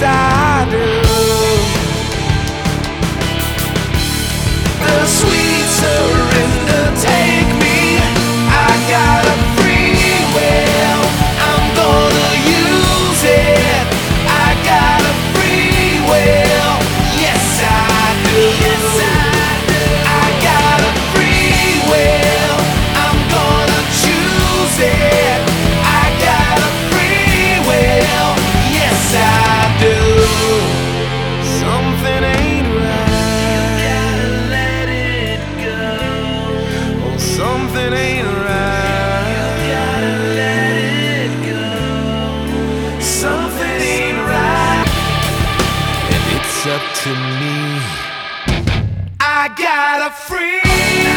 yes I do. The sweet surrender, take me. I got a free will, I'm gonna use it. I got a free will, yes I do. Yes I do. I got a free will, I'm gonna choose it. I got a free will, yes I do. Something ain't right, you gotta let it go. Oh, something ain't right, you gotta let it go. Something ain't right, and it's up to me. I got a free